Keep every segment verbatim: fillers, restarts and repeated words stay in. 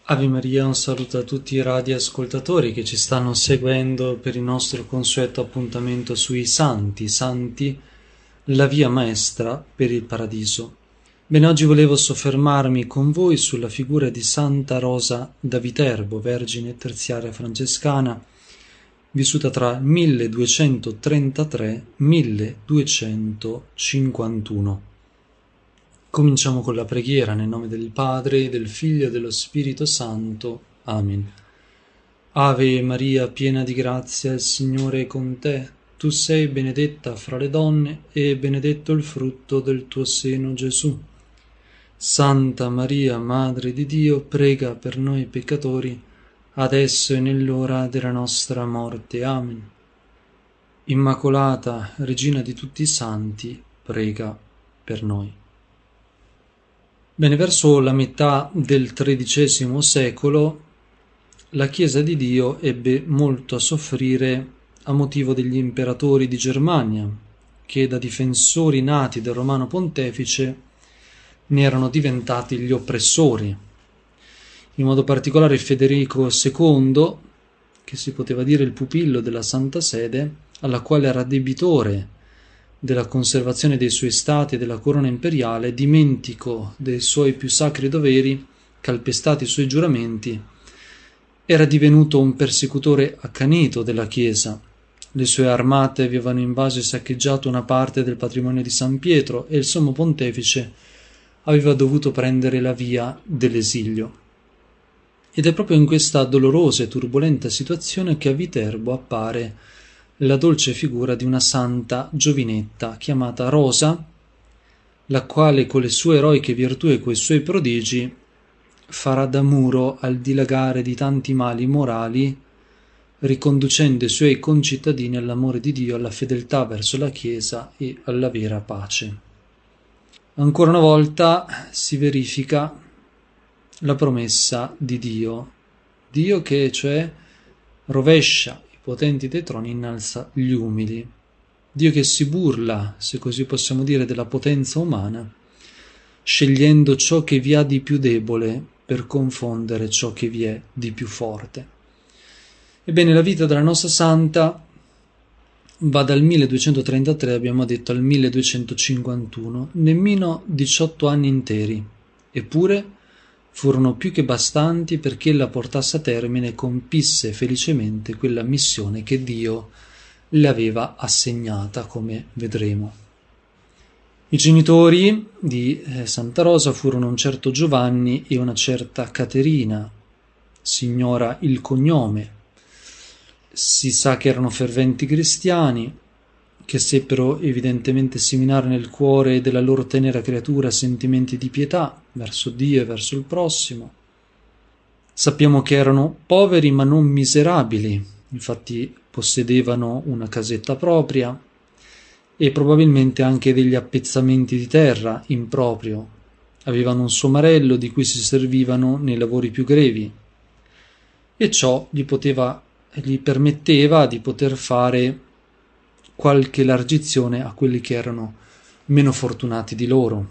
Ave Maria, un saluto a tutti i radioascoltatori che ci stanno seguendo per il nostro consueto appuntamento sui Santi, Santi, la via maestra per il paradiso. Bene, oggi volevo soffermarmi con voi sulla figura di Santa Rosa da Viterbo, vergine terziaria francescana, vissuta tra il milleduecentotrentatré e il milleduecentocinquantuno. Cominciamo con la preghiera nel nome del Padre, del Figlio e dello Spirito Santo. Amen. Ave Maria, piena di grazia, il Signore è con te. Tu sei benedetta fra le donne e benedetto il frutto del tuo seno, Gesù. Santa Maria, Madre di Dio, prega per noi peccatori, adesso e nell'ora della nostra morte. Amen. Immacolata, Regina di tutti i santi, prega per noi. Bene, verso la metà del tredicesimo secolo la Chiesa di Dio ebbe molto a soffrire a motivo degli imperatori di Germania, che da difensori nati del Romano Pontefice ne erano diventati gli oppressori. In modo particolare Federico secondo, che si poteva dire il pupillo della Santa Sede, alla quale era debitore della conservazione dei suoi stati e della corona imperiale, dimentico dei suoi più sacri doveri, calpestati i suoi giuramenti, era divenuto un persecutore accanito della Chiesa. Le sue armate avevano invaso e saccheggiato una parte del patrimonio di San Pietro e il sommo pontefice aveva dovuto prendere la via dell'esilio. Ed è proprio in questa dolorosa e turbolenta situazione che a Viterbo appare la dolce figura di una santa giovinetta chiamata Rosa, la quale con le sue eroiche virtù e coi suoi prodigi farà da muro al dilagare di tanti mali morali, riconducendo i suoi concittadini all'amore di Dio, alla fedeltà verso la Chiesa e alla vera pace. Ancora una volta si verifica la promessa di Dio, Dio che cioè rovescia potenti dei troni, innalza gli umili. Dio che si burla, se così possiamo dire, della potenza umana, scegliendo ciò che vi ha di più debole per confondere ciò che vi è di più forte. Ebbene, la vita della nostra santa va dal milleduecentotrentatré, abbiamo detto, al milleduecentocinquantuno, nemmeno diciotto anni interi, eppure furono più che bastanti perché ella portasse a termine e compisse felicemente quella missione che Dio le aveva assegnata, come vedremo. I genitori di eh, Santa Rosa furono un certo Giovanni e una certa Caterina, si ignora il cognome. Si sa che erano ferventi cristiani, che seppero evidentemente seminare nel cuore della loro tenera creatura sentimenti di pietà verso Dio e verso il prossimo. Sappiamo che erano poveri ma non miserabili, infatti possedevano una casetta propria e probabilmente anche degli appezzamenti di terra in proprio. Avevano un somarello di cui si servivano nei lavori più grevi e ciò gli poteva, gli permetteva di poter fare qualche largizione a quelli che erano meno fortunati di loro.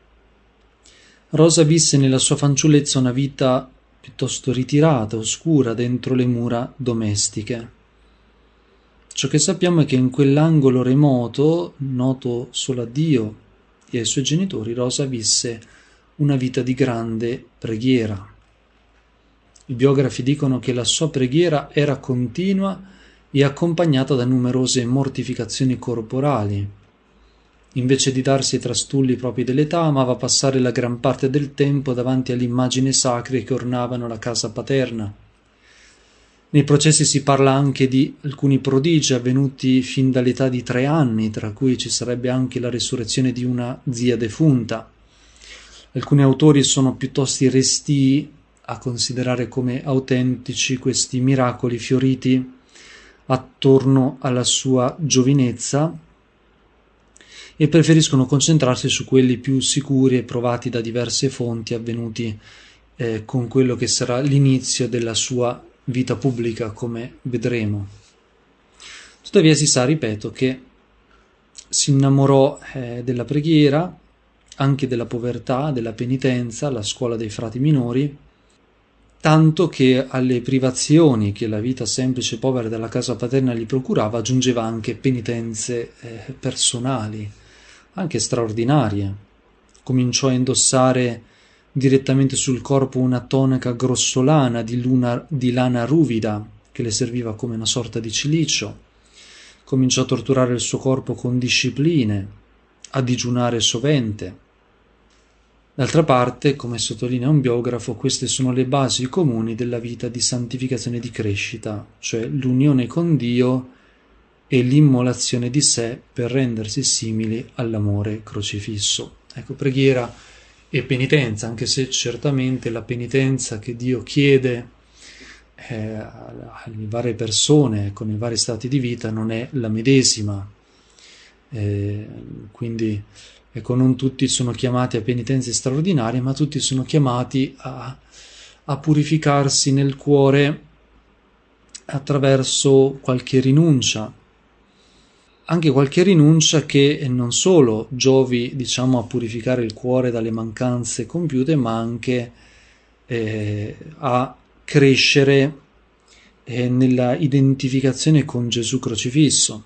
Rosa visse nella sua fanciullezza una vita piuttosto ritirata, oscura, dentro le mura domestiche. Ciò che sappiamo è che in quell'angolo remoto, noto solo a Dio e ai suoi genitori, Rosa visse una vita di grande preghiera. I biografi dicono che la sua preghiera era continua e accompagnata da numerose mortificazioni corporali. Invece di darsi ai trastulli propri dell'età, amava passare la gran parte del tempo davanti alle immagini sacre che ornavano la casa paterna. Nei processi si parla anche di alcuni prodigi avvenuti fin dall'età di tre anni, tra cui ci sarebbe anche la resurrezione di una zia defunta. Alcuni autori sono piuttosto restii a considerare come autentici questi miracoli fioriti attorno alla sua giovinezza e preferiscono concentrarsi su quelli più sicuri e provati da diverse fonti avvenuti eh, con quello che sarà l'inizio della sua vita pubblica, come vedremo. Tuttavia si sa, ripeto, che si innamorò eh, della preghiera, anche della povertà, della penitenza, la scuola dei frati minori, tanto che alle privazioni che la vita semplice e povera della casa paterna gli procurava aggiungeva anche penitenze eh, personali, anche straordinarie. Cominciò a indossare direttamente sul corpo una tonaca grossolana di, luna, di lana ruvida che le serviva come una sorta di cilicio. Cominciò a torturare il suo corpo con discipline, a digiunare sovente. D'altra parte, come sottolinea un biografo, queste sono le basi comuni della vita di santificazione e di crescita, cioè l'unione con Dio e l'immolazione di sé per rendersi simili all'amore crocifisso. Ecco, preghiera e penitenza, anche se certamente la penitenza che Dio chiede eh, alle varie persone con i vari stati di vita non è la medesima, eh, quindi ecco, non tutti sono chiamati a penitenze straordinarie, ma tutti sono chiamati a, a purificarsi nel cuore attraverso qualche rinuncia, anche qualche rinuncia che non solo giovi, diciamo, a purificare il cuore dalle mancanze compiute, ma anche eh, a crescere eh, nella identificazione con Gesù crocifisso.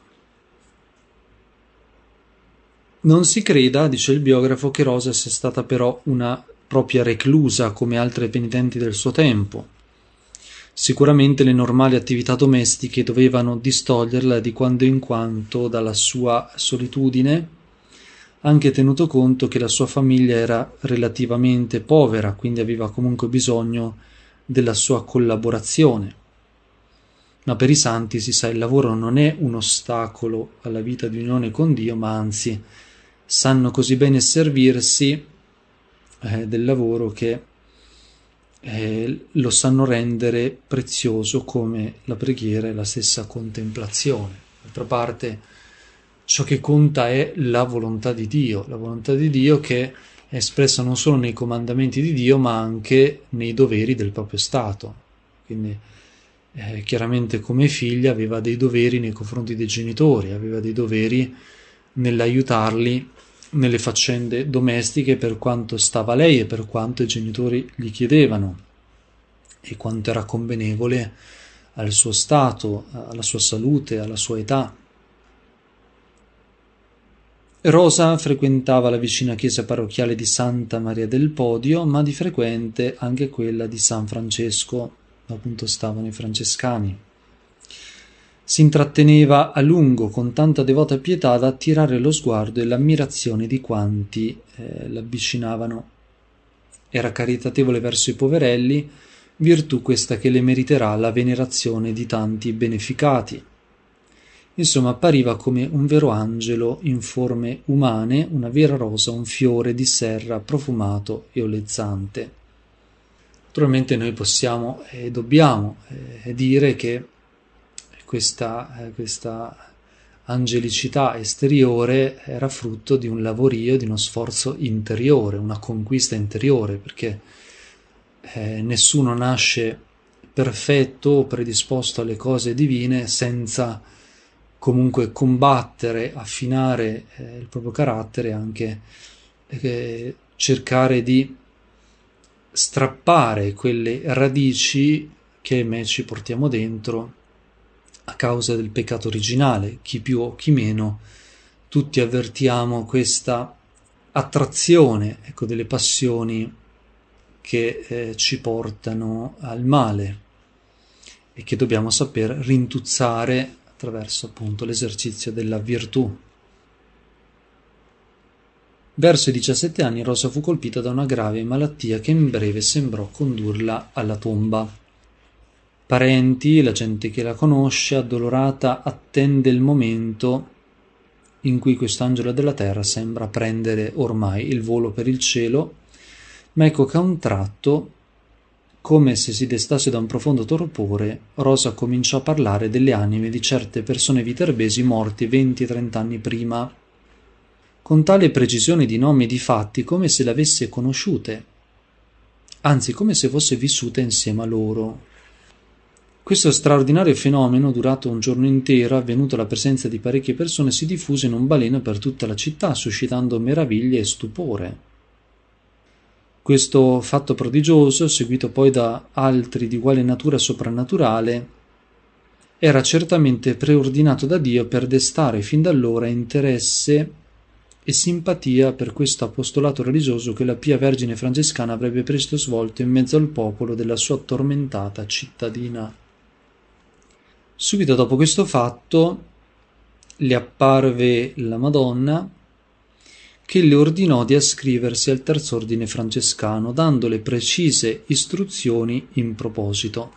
Non si creda, dice il biografo, che Rosa sia stata però una propria reclusa come altre penitenti del suo tempo. Sicuramente le normali attività domestiche dovevano distoglierla di quando in quando dalla sua solitudine, anche tenuto conto che la sua famiglia era relativamente povera, quindi aveva comunque bisogno della sua collaborazione. Ma per i santi, si sa, il lavoro non è un ostacolo alla vita di unione con Dio, ma anzi sanno così bene servirsi eh, del lavoro che eh, lo sanno rendere prezioso come la preghiera e la stessa contemplazione. D'altra parte, ciò che conta è la volontà di Dio, la volontà di Dio che è espressa non solo nei comandamenti di Dio, ma anche nei doveri del proprio Stato. Quindi eh, chiaramente come figlia aveva dei doveri nei confronti dei genitori, aveva dei doveri nell'aiutarli nelle faccende domestiche per quanto stava lei e per quanto i genitori gli chiedevano e quanto era convenevole al suo stato, alla sua salute, alla sua età. Rosa frequentava la vicina chiesa parrocchiale di Santa Maria del Podio, ma di frequente anche quella di San Francesco, appunto stavano i francescani. Si intratteneva a lungo con tanta devota pietà da attirare lo sguardo e l'ammirazione di quanti eh, l'avvicinavano. Era caritatevole verso i poverelli, virtù questa che le meriterà la venerazione di tanti beneficati. Insomma, appariva come un vero angelo in forme umane, una vera rosa, un fiore di serra profumato e olezzante. Naturalmente noi possiamo e dobbiamo eh, dire che Questa, eh, questa angelicità esteriore era frutto di un lavorio, di uno sforzo interiore, una conquista interiore, perché eh, nessuno nasce perfetto o predisposto alle cose divine senza comunque combattere, affinare eh, il proprio carattere, anche eh, cercare di strappare quelle radici che ahimè ci portiamo dentro a causa del peccato originale. Chi più o chi meno, tutti avvertiamo questa attrazione, ecco, delle passioni che eh, ci portano al male e che dobbiamo saper rintuzzare attraverso appunto l'esercizio della virtù. Verso i diciassette anni Rosa fu colpita da una grave malattia che in breve sembrò condurla alla tomba. Parenti, la gente che la conosce, addolorata, attende il momento in cui quest'angelo della terra sembra prendere ormai il volo per il cielo, ma ecco che a un tratto, come se si destasse da un profondo torpore, Rosa cominciò a parlare delle anime di certe persone viterbesi morti venti e trenta anni prima, con tale precisione di nomi e di fatti come se le avesse conosciute, anzi come se fosse vissuta insieme a loro. Questo straordinario fenomeno, durato un giorno intero, avvenuto alla presenza di parecchie persone, si diffuse in un baleno per tutta la città, suscitando meraviglia e stupore. Questo fatto prodigioso, seguito poi da altri di uguale natura soprannaturale, era certamente preordinato da Dio per destare fin da allora interesse e simpatia per questo apostolato religioso che la pia Vergine francescana avrebbe presto svolto in mezzo al popolo della sua tormentata cittadina. Subito dopo questo fatto le apparve la Madonna, che le ordinò di ascriversi al terz'ordine francescano, dandole precise istruzioni in proposito.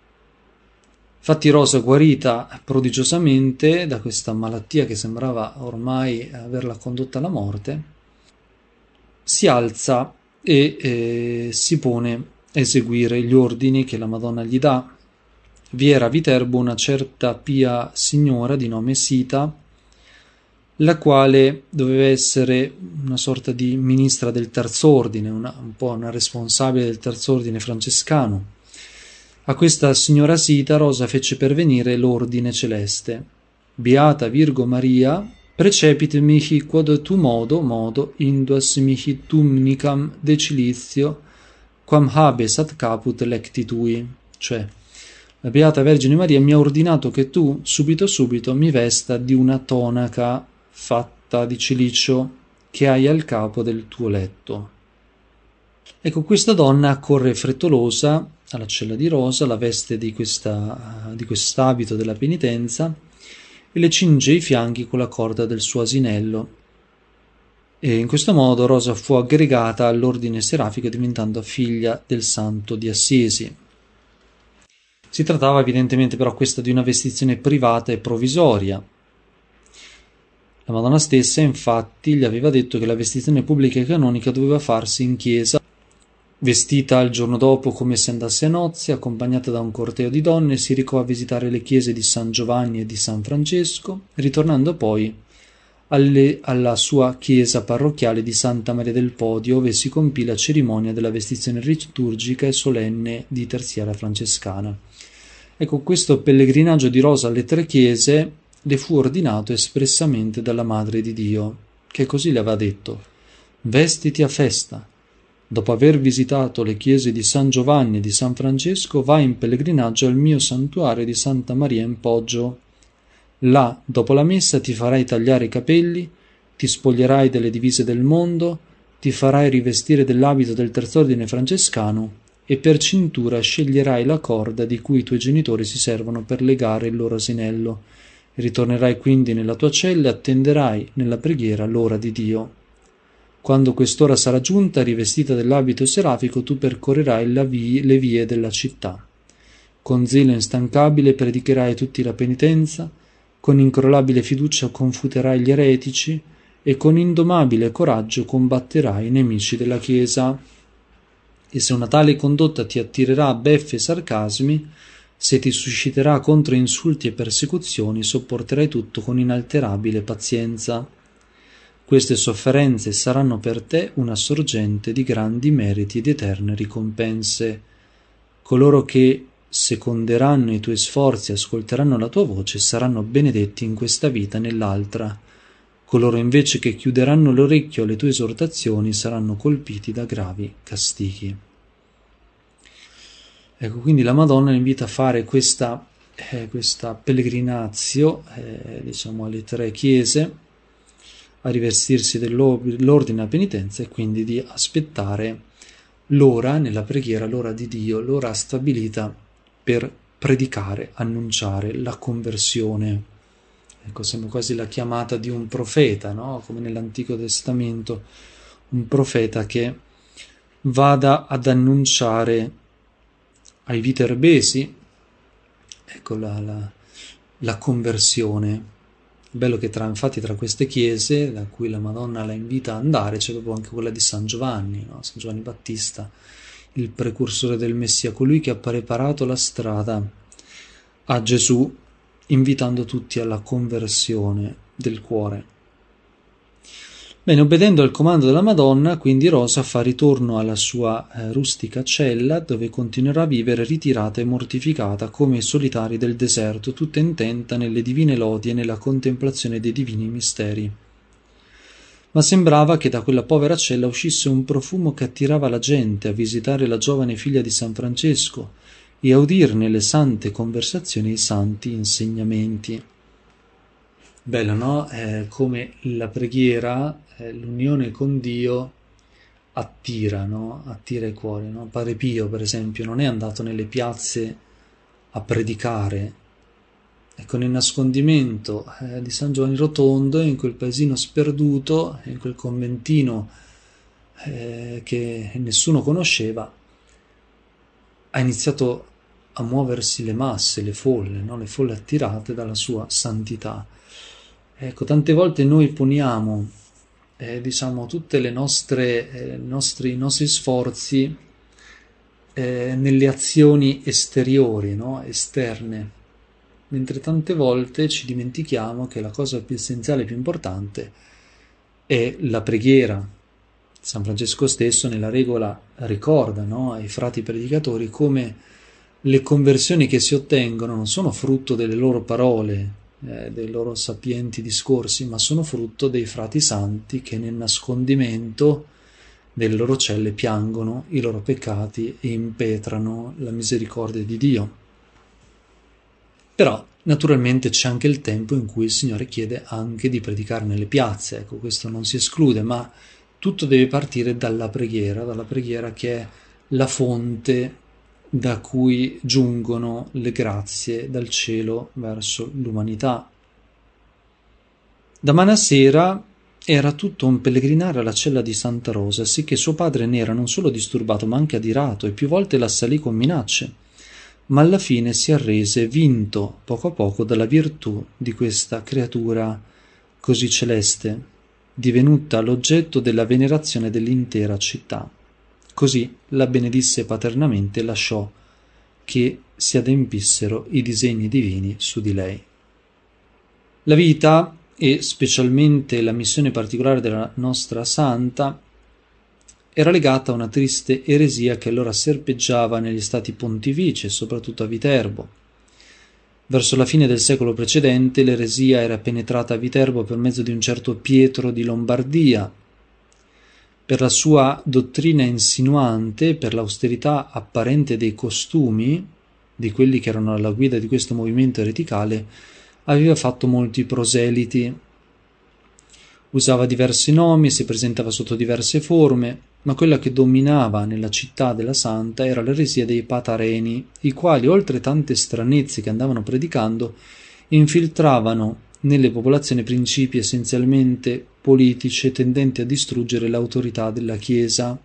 Infatti Rosa, guarita prodigiosamente da questa malattia che sembrava ormai averla condotta alla morte, si alza e eh, si pone a eseguire gli ordini che la Madonna gli dà. Vi era a Viterbo una certa pia signora di nome Sita, la quale doveva essere una sorta di ministra del terz'ordine, una, un po' una responsabile del terz'ordine francescano. A questa signora Sita Rosa fece pervenire l'ordine celeste. Beata Virgo Maria, precepit mihi quod tu modo, modo, induas mihi tumnicam decilizio, quam habes ad caput lecti tui. Cioè, la Beata Vergine Maria mi ha ordinato che tu, subito subito, mi vesta di una tonaca fatta di cilicio che hai al capo del tuo letto. Ecco, questa donna accorre frettolosa alla cella di Rosa, la veste di, questa, di quest'abito della penitenza e le cinge i fianchi con la corda del suo asinello. E in questo modo Rosa fu aggregata all'ordine serafico, diventando figlia del santo di Assisi. Si trattava evidentemente però questa di una vestizione privata e provvisoria. La Madonna stessa infatti gli aveva detto che la vestizione pubblica e canonica doveva farsi in chiesa, vestita il giorno dopo come se andasse a nozze, accompagnata da un corteo di donne, si recò a visitare le chiese di San Giovanni e di San Francesco, ritornando poi alle, alla sua chiesa parrocchiale di Santa Maria del Podio, ove si compì la cerimonia della vestizione liturgica e solenne di terziaria francescana. Ecco, questo pellegrinaggio di Rosa alle tre chiese le fu ordinato espressamente dalla Madre di Dio, che così le aveva detto: vestiti a festa. Dopo aver visitato le chiese di San Giovanni e di San Francesco, vai in pellegrinaggio al mio santuario di Santa Maria in Poggio. Là, dopo la messa, ti farai tagliare i capelli, ti spoglierai delle divise del mondo, ti farai rivestire dell'abito del terz'ordine francescano e per cintura sceglierai la corda di cui i tuoi genitori si servono per legare il loro asinello. Ritornerai quindi nella tua cella e attenderai nella preghiera l'ora di Dio. Quando quest'ora sarà giunta, rivestita dell'abito serafico, tu percorrerai la vie, le vie della città. Con zelo instancabile predicherai a tutti la penitenza, con incrollabile fiducia confuterai gli eretici e con indomabile coraggio combatterai i nemici della Chiesa. E se una tale condotta ti attirerà a beffe e sarcasmi, se ti susciterà contro insulti e persecuzioni, sopporterai tutto con inalterabile pazienza. Queste sofferenze saranno per te una sorgente di grandi meriti ed eterne ricompense. Coloro che seconderanno i tuoi sforzi e ascolteranno la tua voce saranno benedetti in questa vita e nell'altra. Coloro invece che chiuderanno l'orecchio alle tue esortazioni saranno colpiti da gravi castighi. Ecco, quindi la Madonna invita a fare questa, eh, questa pellegrinazio, eh, diciamo, alle tre chiese, a rivestirsi dell'ordine a penitenza e quindi di aspettare l'ora nella preghiera, l'ora di Dio, l'ora stabilita per predicare, annunciare la conversione. Ecco, sembra quasi la chiamata di un profeta, no? Come nell'Antico Testamento, un profeta che vada ad annunciare ai viterbesi, ecco, la, la, la conversione. Bello che tra, infatti tra queste chiese, da cui la Madonna la invita ad andare, c'è proprio anche quella di San Giovanni, no? San Giovanni Battista, il precursore del Messia, colui che ha preparato la strada a Gesù, invitando tutti alla conversione del cuore. Bene, obbedendo al comando della Madonna, quindi Rosa fa ritorno alla sua eh, rustica cella, dove continuerà a vivere ritirata e mortificata come i solitari del deserto, tutta intenta nelle divine lodi e nella contemplazione dei divini misteri. ma sembrava che da quella povera cella uscisse un profumo che attirava la gente a visitare la giovane figlia di San Francesco e a udirne le sante conversazioni e i santi insegnamenti. Bello, no? Eh, come la preghiera, eh, l'unione con Dio attira, no? Attira i cuori, no? Padre Pio, per esempio, non è andato nelle piazze a predicare. Ecco, nel nascondimento eh, di San Giovanni Rotondo, in quel paesino sperduto, in quel conventino eh, che nessuno conosceva, ha iniziato a muoversi le masse, le folle, no? Le folle attirate dalla sua santità. Ecco, tante volte noi poniamo, eh, diciamo, tutte le nostre, eh, nostri, i nostri sforzi eh, nelle azioni esteriori, no? Esterne, mentre tante volte ci dimentichiamo che la cosa più essenziale, più importante è la preghiera. San Francesco stesso nella regola ricorda, no, ai frati predicatori come le conversioni che si ottengono non sono frutto delle loro parole, eh, dei loro sapienti discorsi, ma sono frutto dei frati santi che nel nascondimento delle loro celle piangono i loro peccati e impetrano la misericordia di Dio. Però naturalmente c'è anche il tempo in cui il Signore chiede anche di predicare nelle piazze, ecco, questo non si esclude, ma tutto deve partire dalla preghiera, dalla preghiera che è la fonte da cui giungono le grazie dal cielo verso l'umanità. Da manasera era tutto un pellegrinare alla cella di Santa Rosa, sicché suo padre ne era non solo disturbato ma anche adirato e più volte l'assalì con minacce, ma alla fine si arrese, vinto poco a poco dalla virtù di questa creatura così celeste, divenuta l'oggetto della venerazione dell'intera città. Così la benedisse paternamente e lasciò che si adempissero i disegni divini su di lei. La vita, e specialmente la missione particolare della nostra santa, era legata a una triste eresia che allora serpeggiava negli stati pontifici e soprattutto a Viterbo. Verso la fine del secolo precedente l'eresia era penetrata a Viterbo per mezzo di un certo Pietro di Lombardia. Per la sua dottrina insinuante, per l'austerità apparente dei costumi, di quelli che erano alla guida di questo movimento ereticale, aveva fatto molti proseliti. Usava diversi nomi, si presentava sotto diverse forme, ma quella che dominava nella città della Santa era l'eresia dei Patareni, i quali, oltre tante stranezze che andavano predicando, infiltravano nelle popolazioni principi essenzialmente politici tendenti a distruggere l'autorità della Chiesa,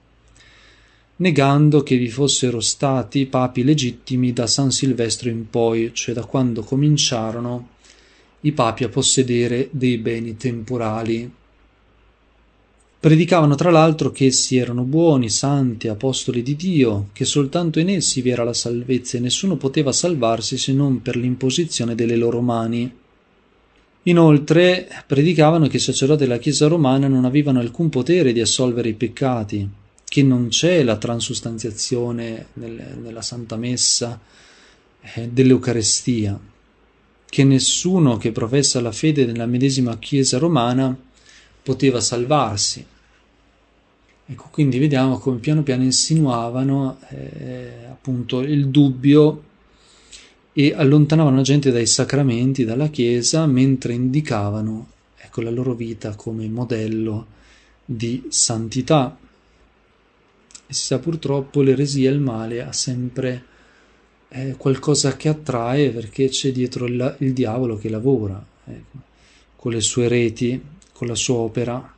negando che vi fossero stati papi legittimi da San Silvestro in poi, cioè da quando cominciarono i papi a possedere dei beni temporali. Predicavano tra l'altro che essi erano buoni, santi, apostoli di Dio, che soltanto in essi vi era la salvezza e nessuno poteva salvarsi se non per l'imposizione delle loro mani. Inoltre predicavano che i sacerdoti della Chiesa romana non avevano alcun potere di assolvere i peccati, che non c'è la transustanziazione nel, nella Santa Messa eh, dell'Eucarestia, che nessuno che professa la fede nella medesima Chiesa romana poteva salvarsi. Ecco, quindi vediamo come piano piano insinuavano eh, appunto il dubbio e allontanavano la gente dai sacramenti, dalla Chiesa, mentre indicavano, ecco, la loro vita come modello di santità. E si sa, purtroppo l'eresia e il male ha sempre eh, qualcosa che attrae, perché c'è dietro il, il diavolo che lavora, ecco, con le sue reti, con la sua opera.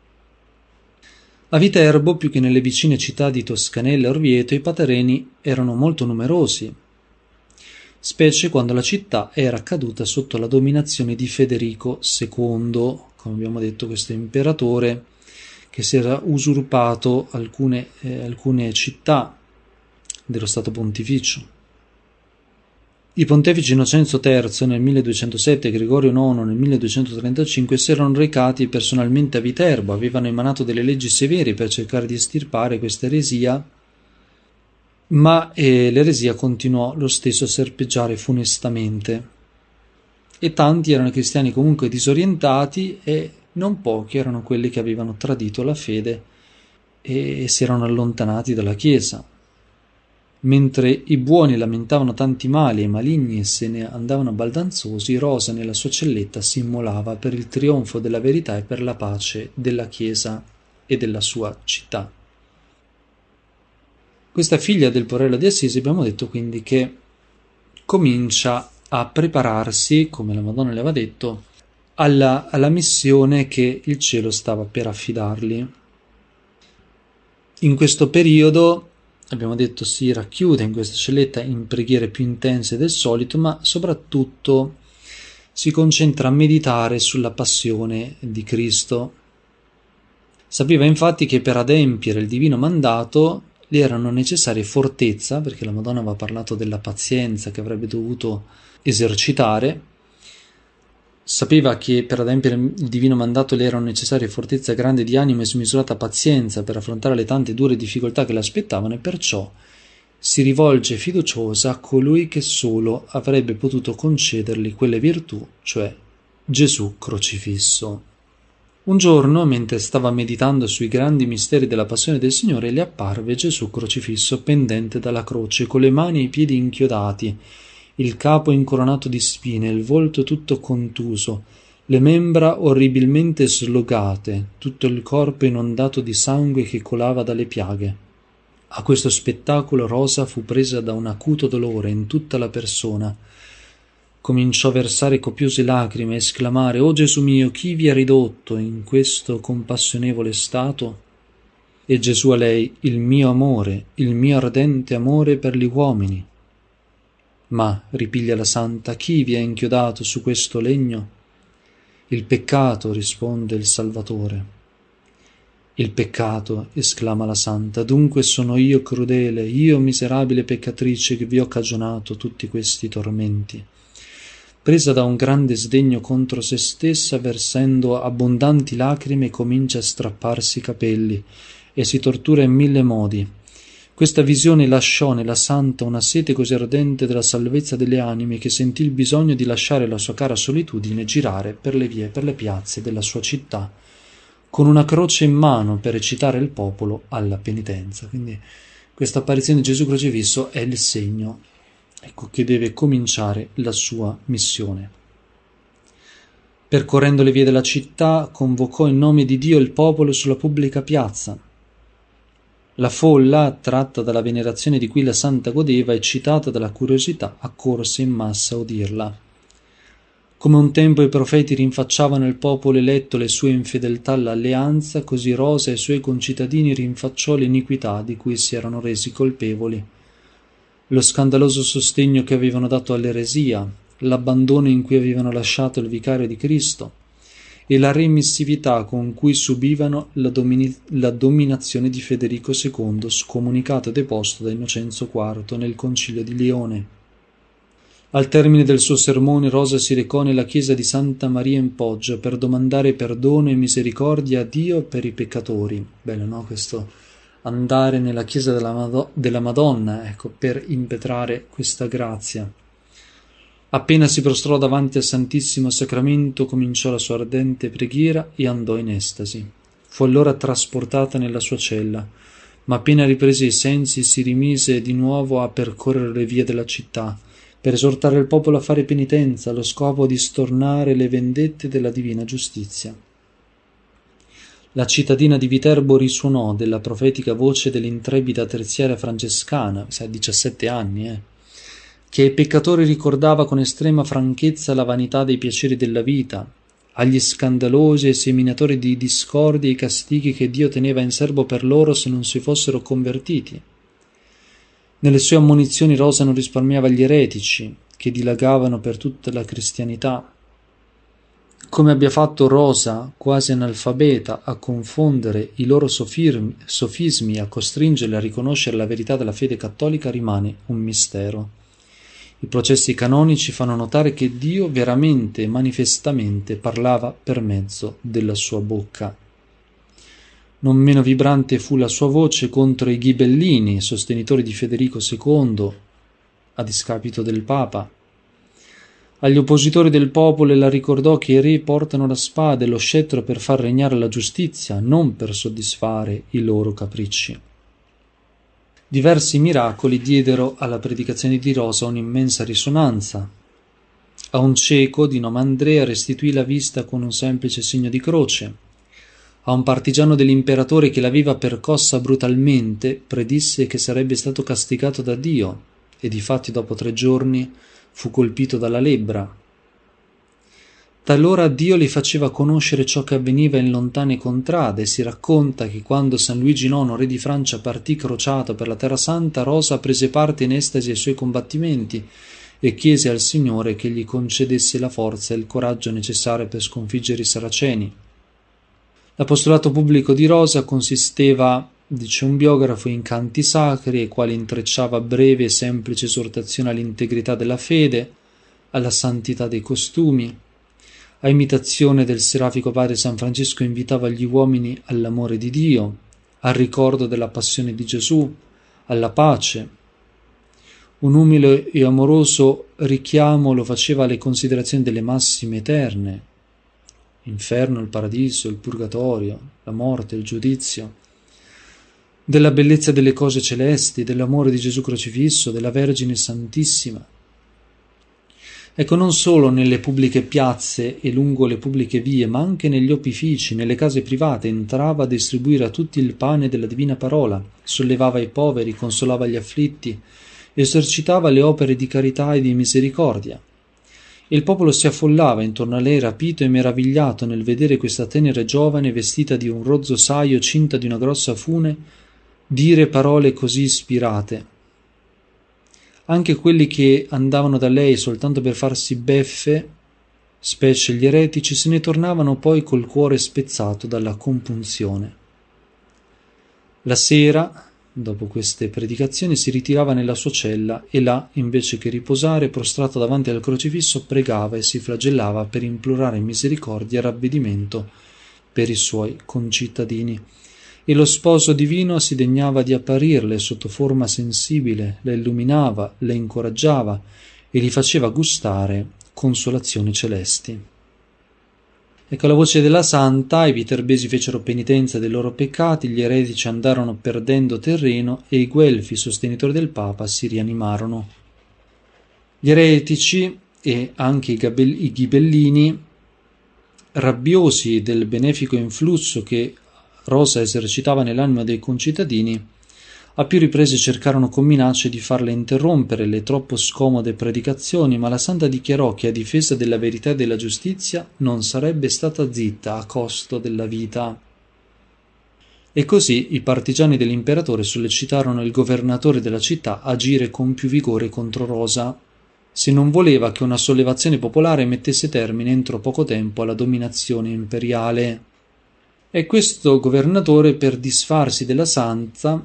A Viterbo, più che nelle vicine città di Toscanella e Orvieto, i Patareni erano molto numerosi, specie quando la città era caduta sotto la dominazione di Federico secondo, come abbiamo detto, questo imperatore che si era usurpato alcune, eh, alcune città dello Stato Pontificio. I pontefici Innocenzo terzo nel milleduecentosette e Gregorio nono nel milleduecentotrentacinque si erano recati personalmente a Viterbo, avevano emanato delle leggi severe per cercare di estirpare questa eresia, ma eh, l'eresia continuò lo stesso a serpeggiare funestamente e tanti erano cristiani comunque disorientati e non pochi erano quelli che avevano tradito la fede e si erano allontanati dalla Chiesa. Mentre i buoni lamentavano tanti mali e i maligni se ne andavano baldanzosi, Rosa nella sua celletta si immolava per il trionfo della verità e per la pace della Chiesa e della sua città. Questa figlia del Porello di Assisi, abbiamo detto quindi che comincia a prepararsi, come la Madonna le aveva detto, alla, alla missione che il cielo stava per affidargli. In questo periodo, abbiamo detto, si racchiude in questa celletta in preghiere più intense del solito, ma soprattutto si concentra a meditare sulla passione di Cristo. Sapeva infatti che per adempiere il divino mandato le erano necessarie fortezza, perché la Madonna aveva parlato della pazienza che avrebbe dovuto esercitare. Sapeva che per adempiere il divino mandato le erano necessarie fortezza grande di animo e smisurata pazienza per affrontare le tante dure difficoltà che l'aspettavano, e perciò si rivolge fiduciosa a colui che solo avrebbe potuto concedergli quelle virtù, cioè Gesù crocifisso. Un giorno, mentre stava meditando sui grandi misteri della passione del Signore, le apparve Gesù crocifisso pendente dalla croce, con le mani e i piedi inchiodati, il capo incoronato di spine, il volto tutto contuso, le membra orribilmente slogate, tutto il corpo inondato di sangue che colava dalle piaghe. A questo spettacolo Rosa fu presa da un acuto dolore in tutta la persona. Cominciò a versare copiose lacrime e esclamare: «O Gesù mio, chi vi ha ridotto in questo compassionevole stato?» E Gesù a lei: «Il mio amore, il mio ardente amore per gli uomini». «Ma», ripiglia la santa, «chi vi ha inchiodato su questo legno?» «Il peccato», risponde il Salvatore. «Il peccato», esclama la santa, «dunque sono io crudele, io miserabile peccatrice che vi ho cagionato tutti questi tormenti». Presa da un grande sdegno contro se stessa, versando abbondanti lacrime, comincia a strapparsi i capelli e si tortura in mille modi. Questa visione lasciò nella santa una sete così ardente della salvezza delle anime che sentì il bisogno di lasciare la sua cara solitudine e girare per le vie, per le piazze della sua città, con una croce in mano per eccitare il popolo alla penitenza. Quindi questa apparizione di Gesù crocifisso è il segno, ecco, che deve cominciare la sua missione. Percorrendo le vie della città, convocò in nome di Dio il popolo sulla pubblica piazza. La folla, attratta dalla venerazione di cui la santa godeva, eccitata dalla curiosità, accorse in massa a udirla. Come un tempo i profeti rinfacciavano il popolo eletto le sue infedeltà all'alleanza, così Rosa e i suoi concittadini rinfacciò l'iniquità di cui si erano resi colpevoli. Lo scandaloso sostegno che avevano dato all'eresia, l'abbandono in cui avevano lasciato il vicario di Cristo e la remissività con cui subivano la, domini- la dominazione di Federico secondo, scomunicato e deposto da Innocenzo quarto nel concilio di Lione. Al termine del suo sermone Rosa si recò nella chiesa di Santa Maria in Poggia per domandare perdono e misericordia a Dio per i peccatori. Bello, no? Questo andare nella chiesa della, Mado- della Madonna, ecco, per impetrare questa grazia. Appena si prostrò davanti al Santissimo Sacramento, cominciò la sua ardente preghiera e andò in estasi. Fu allora trasportata nella sua cella, ma appena riprese i sensi si rimise di nuovo a percorrere le vie della città, per esortare il popolo a fare penitenza, allo scopo di stornare le vendette della divina giustizia. La cittadina di Viterbo risuonò della profetica voce dell'intrepida terziaria francescana, a diciassette anni, eh, che ai peccatori ricordava con estrema franchezza la vanità dei piaceri della vita, agli scandalosi e seminatori di discordi e i castighi che Dio teneva in serbo per loro se non si fossero convertiti. Nelle sue ammonizioni Rosa non risparmiava gli eretici, che dilagavano per tutta la cristianità. Come abbia fatto Rosa, quasi analfabeta, a confondere i loro sofirmi, sofismi e a costringerli a riconoscere la verità della fede cattolica rimane un mistero. I processi canonici fanno notare che Dio veramente e manifestamente parlava per mezzo della sua bocca. Non meno vibrante fu la sua voce contro i ghibellini, sostenitori di Federico secondo, a discapito del Papa. Agli oppositori del popolo la ricordò che i re portano la spada e lo scettro per far regnare la giustizia, non per soddisfare i loro capricci. Diversi miracoli diedero alla predicazione di Rosa un'immensa risonanza. A un cieco di nome Andrea restituì la vista con un semplice segno di croce. A un partigiano dell'imperatore che l'aveva percossa brutalmente predisse che sarebbe stato castigato da Dio, e difatti dopo tre giorni fu colpito dalla lebbra. Talora Dio gli faceva conoscere ciò che avveniva in lontane contrade, e si racconta che quando San Luigi nono, re di Francia, partì crociato per la Terra Santa, Rosa prese parte in estasi ai suoi combattimenti e chiese al Signore che gli concedesse la forza e il coraggio necessario per sconfiggere i Saraceni. L'apostolato pubblico di Rosa consisteva, dice un biografo, in canti sacri, ai quali intrecciava breve e semplice esortazione all'integrità della fede, alla santità dei costumi. A imitazione del serafico padre San Francesco invitava gli uomini all'amore di Dio, al ricordo della passione di Gesù, alla pace. Un umile e amoroso richiamo lo faceva alle considerazioni delle massime eterne: l'inferno, il paradiso, il purgatorio, la morte, il giudizio, della bellezza delle cose celesti, dell'amore di Gesù crocifisso, della Vergine Santissima. Ecco, non solo nelle pubbliche piazze e lungo le pubbliche vie, ma anche negli opifici, nelle case private, entrava a distribuire a tutti il pane della divina parola, sollevava i poveri, consolava gli afflitti, esercitava le opere di carità e di misericordia. Il popolo si affollava intorno a lei, rapito e meravigliato nel vedere questa tenera giovane vestita di un rozzo saio, cinta di una grossa fune, dire parole così ispirate. Anche quelli che andavano da lei soltanto per farsi beffe, specie gli eretici, se ne tornavano poi col cuore spezzato dalla compunzione. La sera, dopo queste predicazioni, si ritirava nella sua cella e là, invece che riposare, prostrato davanti al crocifisso, pregava e si flagellava per implorare misericordia e ravvedimento per i suoi concittadini. E lo sposo divino si degnava di apparirle sotto forma sensibile, le illuminava, le incoraggiava e gli faceva gustare consolazioni celesti. Ecco, alla voce della santa i viterbesi fecero penitenza dei loro peccati, gli eretici andarono perdendo terreno e i guelfi, sostenitori del Papa, si rianimarono. Gli eretici e anche i, gabell- i ghibellini, rabbiosi del benefico influsso che Rosa esercitava nell'anima dei concittadini, a più riprese cercarono con minacce di farle interrompere le troppo scomode predicazioni, ma la santa dichiarò che a difesa della verità e della giustizia non sarebbe stata zitta a costo della vita. E così i partigiani dell'imperatore sollecitarono il governatore della città a agire con più vigore contro Rosa, se non voleva che una sollevazione popolare mettesse termine entro poco tempo alla dominazione imperiale. E questo governatore, per disfarsi della santa,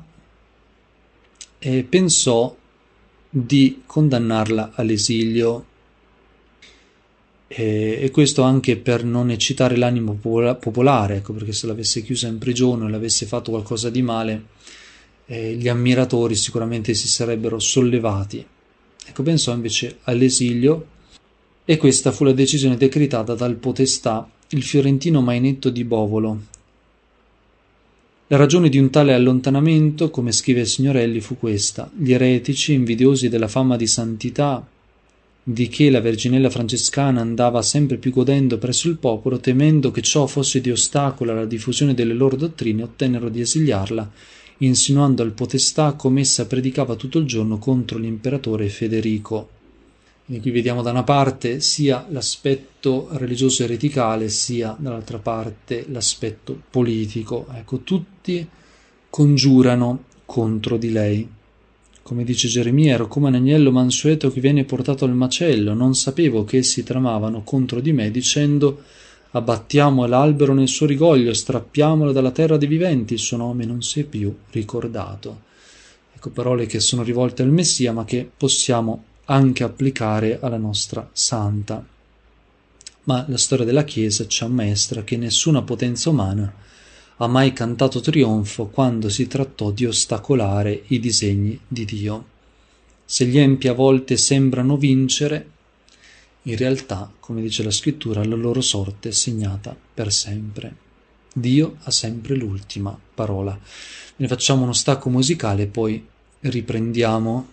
eh, pensò di condannarla all'esilio, e, e questo anche per non eccitare l'animo popola- popolare, ecco, perché se l'avesse chiusa in prigione o l'avesse fatto qualcosa di male, eh, gli ammiratori sicuramente si sarebbero sollevati. Ecco, pensò invece all'esilio, e questa fu la decisione decretata dal potestà, il fiorentino Mainetto di Bovolo. La ragione di un tale allontanamento, come scrive Signorelli, fu questa: gli eretici, invidiosi della fama di santità di che la Verginella francescana andava sempre più godendo presso il popolo, temendo che ciò fosse di ostacolo alla diffusione delle loro dottrine, ottennero di esiliarla, insinuando al potestà come essa predicava tutto il giorno contro l'imperatore Federico. Quindi qui vediamo da una parte sia l'aspetto religioso ereticale, sia dall'altra parte l'aspetto politico. Ecco, tutti congiurano contro di lei. Come dice Geremia, ero come un agnello mansueto che viene portato al macello, non sapevo che essi tramavano contro di me, dicendo: abbattiamo l'albero nel suo rigoglio, strappiamolo dalla terra dei viventi, il suo nome non si è più ricordato. Ecco, parole che sono rivolte al Messia, ma che possiamo anche applicare alla nostra santa. Ma la storia della Chiesa ci ammaestra che nessuna potenza umana ha mai cantato trionfo quando si trattò di ostacolare i disegni di Dio. Se gli empi a volte sembrano vincere, in realtà, come dice la scrittura, la loro sorte è segnata per sempre. Dio ha sempre l'ultima parola. Ne facciamo uno stacco musicale e poi riprendiamo.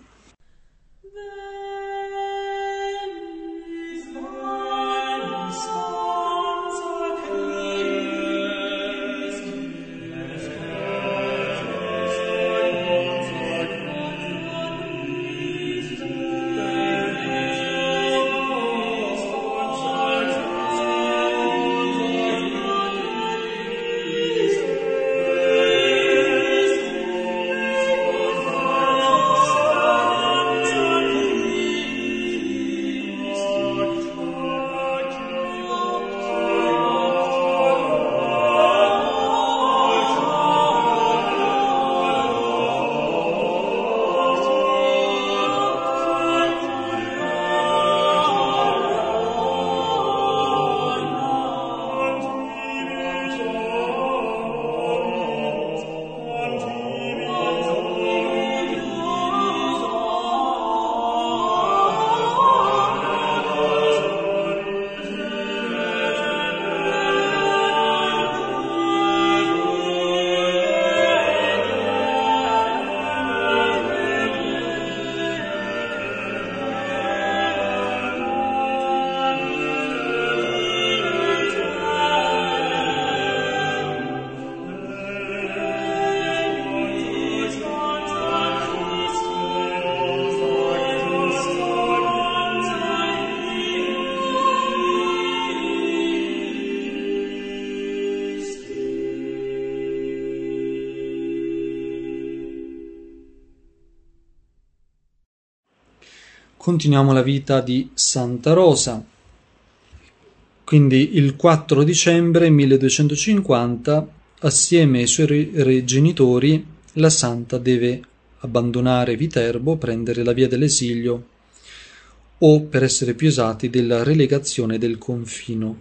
Continuiamo la vita di Santa Rosa. Quindi il quattro dicembre milleduecentocinquanta, assieme ai suoi re- genitori, la santa deve abbandonare Viterbo, prendere la via dell'esilio o, per essere più esatti, della relegazione del confino.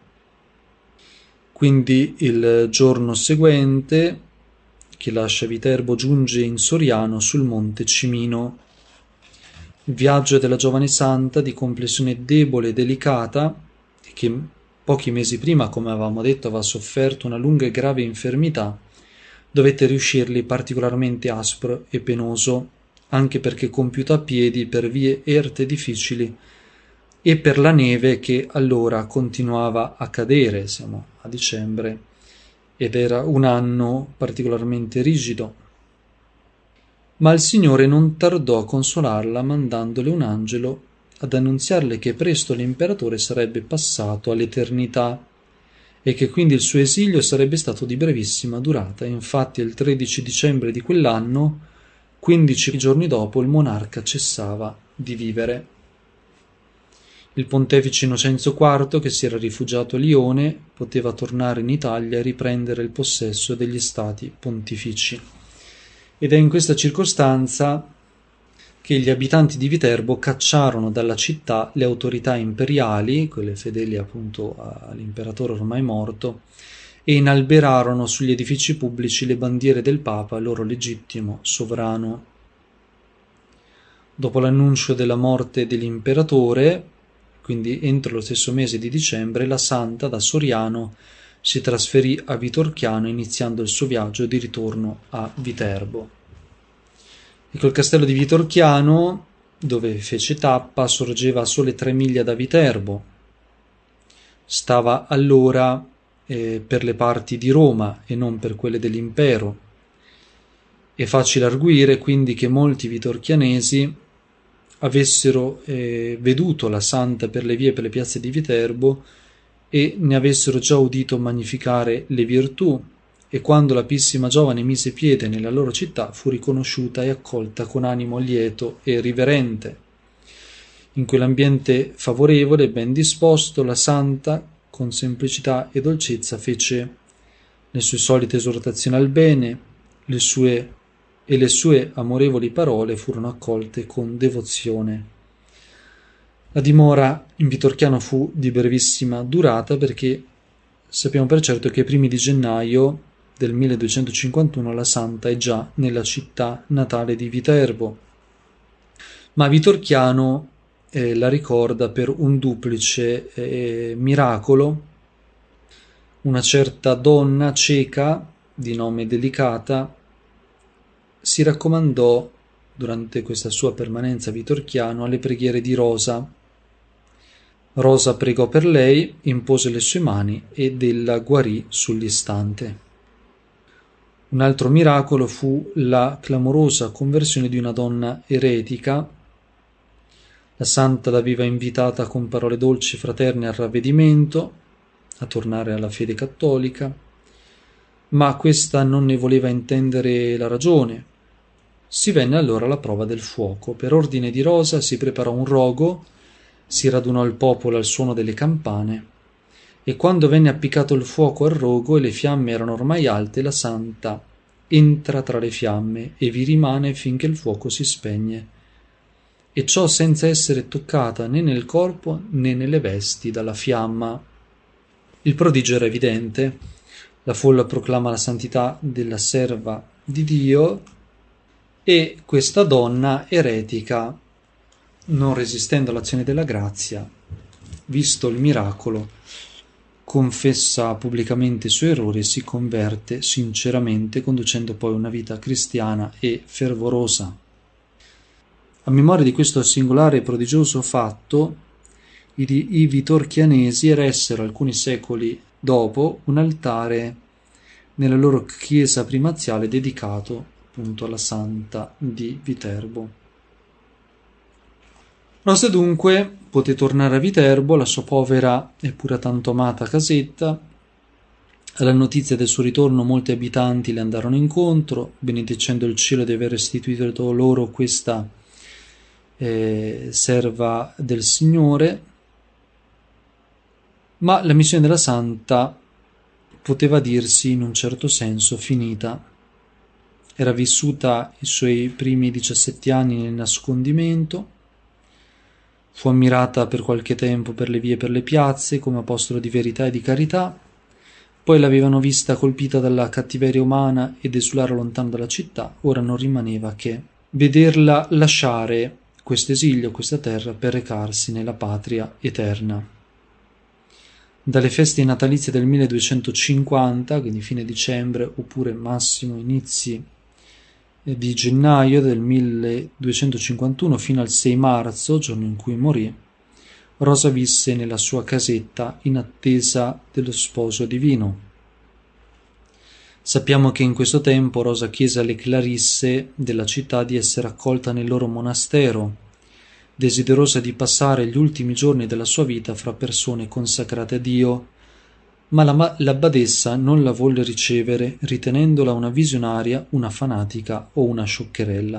Quindi il giorno seguente, che lascia Viterbo, giunge in Soriano sul monte Cimino. Il viaggio della giovane santa, di compleessione debole e delicata, che pochi mesi prima, come avevamo detto, aveva sofferto una lunga e grave infermità, dovette riuscirgli particolarmente aspro e penoso, anche perché compiuto a piedi per vie erte e difficili e per la neve che allora continuava a cadere. Siamo a dicembre ed era un anno particolarmente rigido. Ma il Signore non tardò a consolarla, mandandole un angelo ad annunziarle che presto l'imperatore sarebbe passato all'eternità e che quindi il suo esilio sarebbe stato di brevissima durata. Infatti il tredici dicembre di quell'anno, quindici giorni dopo, il monarca cessava di vivere. Il pontefice Innocenzio quarto, che si era rifugiato a Lione, poteva tornare in Italia e riprendere il possesso degli stati pontifici. Ed è in questa circostanza che gli abitanti di Viterbo cacciarono dalla città le autorità imperiali, quelle fedeli appunto all'imperatore ormai morto, e inalberarono sugli edifici pubblici le bandiere del Papa, loro legittimo sovrano. Dopo l'annuncio della morte dell'imperatore, quindi entro lo stesso mese di dicembre, la santa da Soriano si trasferì a Vitorchiano, iniziando il suo viaggio di ritorno a Viterbo. Ecco, il castello di Vitorchiano, dove fece tappa, sorgeva a sole tre miglia da Viterbo. Stava allora eh, per le parti di Roma e non per quelle dell'impero. È facile arguire quindi che molti vitorchianesi avessero eh, veduto la santa per le vie e per le piazze di Viterbo e ne avessero già udito magnificare le virtù, e quando la pissima giovane mise piede nella loro città fu riconosciuta e accolta con animo lieto e riverente. In quell'ambiente favorevole e ben disposto, la santa, con semplicità e dolcezza, fece le sue solite esortazioni al bene, le sue e le sue amorevoli parole furono accolte con devozione. La dimora in Vitorchiano fu di brevissima durata, perché sappiamo per certo che ai primi di gennaio del milleduecentocinquantuno la santa è già nella città natale di Viterbo. Ma Vitorchiano eh, la ricorda per un duplice eh, miracolo. Una certa donna cieca, di nome Delicata, si raccomandò durante questa sua permanenza a Vitorchiano alle preghiere di Rosa. Rosa pregò per lei, impose le sue mani ed ella guarì sull'istante. Un altro miracolo fu la clamorosa conversione di una donna eretica. La santa l'aveva invitata con parole dolci e fraterne al ravvedimento, a tornare alla fede cattolica, ma questa non ne voleva intendere la ragione. Si venne allora alla prova del fuoco. Per ordine di Rosa si preparò un rogo, si radunò il popolo al suono delle campane, e quando venne appiccato il fuoco al rogo e le fiamme erano ormai alte, la santa entra tra le fiamme e vi rimane finché il fuoco si spegne, e ciò senza essere toccata né nel corpo né nelle vesti dalla fiamma. Il prodigio era evidente. La folla proclama la santità della serva di Dio e questa donna eretica, non resistendo all'azione della grazia, visto il miracolo, confessa pubblicamente i suoi errori e si converte sinceramente, conducendo poi una vita cristiana e fervorosa. A memoria di questo singolare e prodigioso fatto, i, i vitorchianesi eressero alcuni secoli dopo un altare nella loro chiesa primaziale dedicato appunto alla Santa di Viterbo. Rosa dunque poté tornare a Viterbo, la sua povera e pure tanto amata casetta. Alla notizia del suo ritorno molti abitanti le andarono incontro, benedicendo il cielo di aver restituito loro questa eh, serva del Signore. Ma la missione della santa poteva dirsi in un certo senso finita. Era vissuta i suoi primi diciassette anni nel nascondimento, fu ammirata per qualche tempo per le vie e per le piazze come apostolo di verità e di carità, poi l'avevano vista colpita dalla cattiveria umana ed esulare lontano dalla città. Ora non rimaneva che vederla lasciare questo esilio, questa terra, per recarsi nella patria eterna. Dalle feste natalizie del milleduecentocinquanta, quindi fine dicembre oppure massimo inizi di gennaio del milleduecentocinquantuno, fino al sei marzo, giorno in cui morì, Rosa visse nella sua casetta in attesa dello sposo divino. Sappiamo che in questo tempo Rosa chiese alle clarisse della città di essere accolta nel loro monastero, desiderosa di passare gli ultimi giorni della sua vita fra persone consacrate a Dio, ma la, la badessa non la volle ricevere, ritenendola una visionaria, una fanatica o una scioccherella.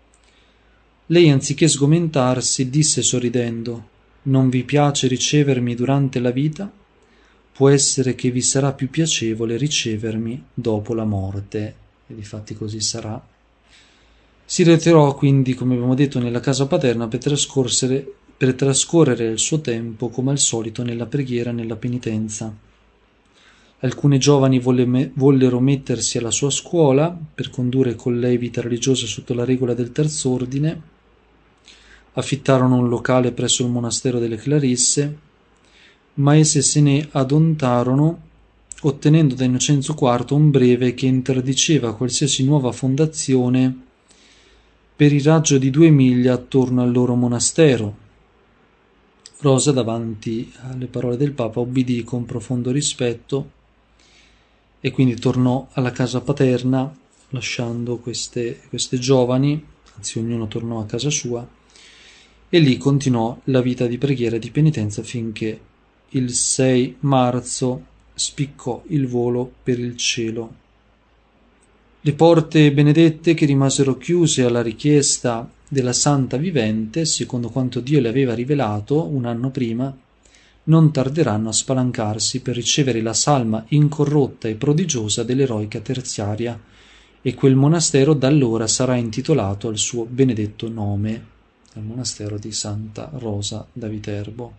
Lei, anziché sgomentarsi, disse sorridendo: «Non vi piace ricevermi durante la vita? Può essere che vi sarà più piacevole ricevermi dopo la morte». E difatti così sarà. Si ritirò quindi, come abbiamo detto, nella casa paterna per trascorrere, per trascorrere il suo tempo, come al solito, nella preghiera e nella penitenza. Alcune giovani volle, vollero mettersi alla sua scuola per condurre con lei vita religiosa sotto la regola del terz'ordine. Affittarono un locale presso il monastero delle Clarisse, ma esse se ne adontarono, ottenendo da Innocenzo quarto un breve che interdiceva qualsiasi nuova fondazione per il raggio di due miglia attorno al loro monastero. Rosa, davanti alle parole del Papa, obbedì con profondo rispetto e quindi tornò alla casa paterna, lasciando queste, queste giovani, anzi ognuno tornò a casa sua, e lì continuò la vita di preghiera e di penitenza finché il sei marzo spiccò il volo per il cielo. Le porte benedette, che rimasero chiuse alla richiesta della santa vivente, secondo quanto Dio le aveva rivelato un anno prima, non tarderanno a spalancarsi per ricevere la salma incorrotta e prodigiosa dell'eroica terziaria, e quel monastero da allora sarà intitolato al suo benedetto nome, al monastero di Santa Rosa da Viterbo.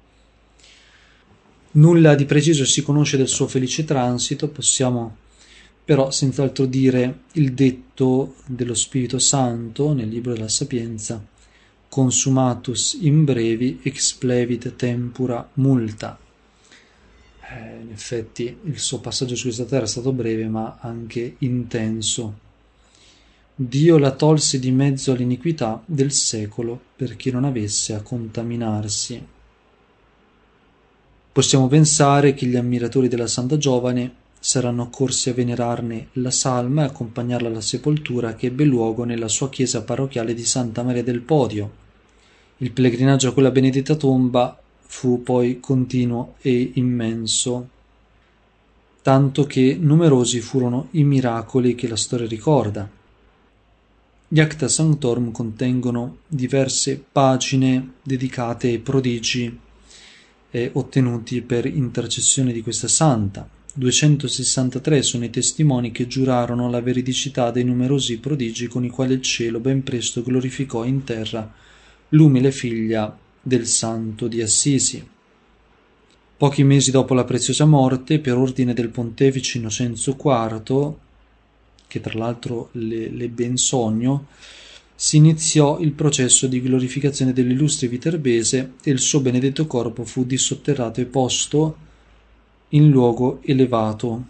Nulla di preciso si conosce del suo felice transito, possiamo però senz'altro dire il detto dello Spirito Santo nel libro della Sapienza: consumatus in brevi explevit tempura multa. Eh, in effetti il suo passaggio su questa terra è stato breve ma anche intenso. Dio la tolse di mezzo all'iniquità del secolo perché non avesse a contaminarsi. Possiamo pensare che gli ammiratori della Santa Giovane saranno accorsi a venerarne la salma e accompagnarla alla sepoltura che ebbe luogo nella sua chiesa parrocchiale di Santa Maria del Podio. Il pellegrinaggio a quella benedetta tomba fu poi continuo e immenso, tanto che numerosi furono i miracoli che la storia ricorda. Gli Acta Sanctorum contengono diverse pagine dedicate ai prodigi eh, ottenuti per intercessione di questa santa. duecentosessantatré sono i testimoni che giurarono la veridicità dei numerosi prodigi con i quali il cielo ben presto glorificò in terra l'umile figlia del santo di Assisi. Pochi mesi dopo la preziosa morte, per ordine del pontefice Innocenzo quarto, che tra l'altro le, lebbe in sogno, si iniziò il processo di glorificazione dell'illustre viterbese e il suo benedetto corpo fu dissotterrato e posto in luogo elevato.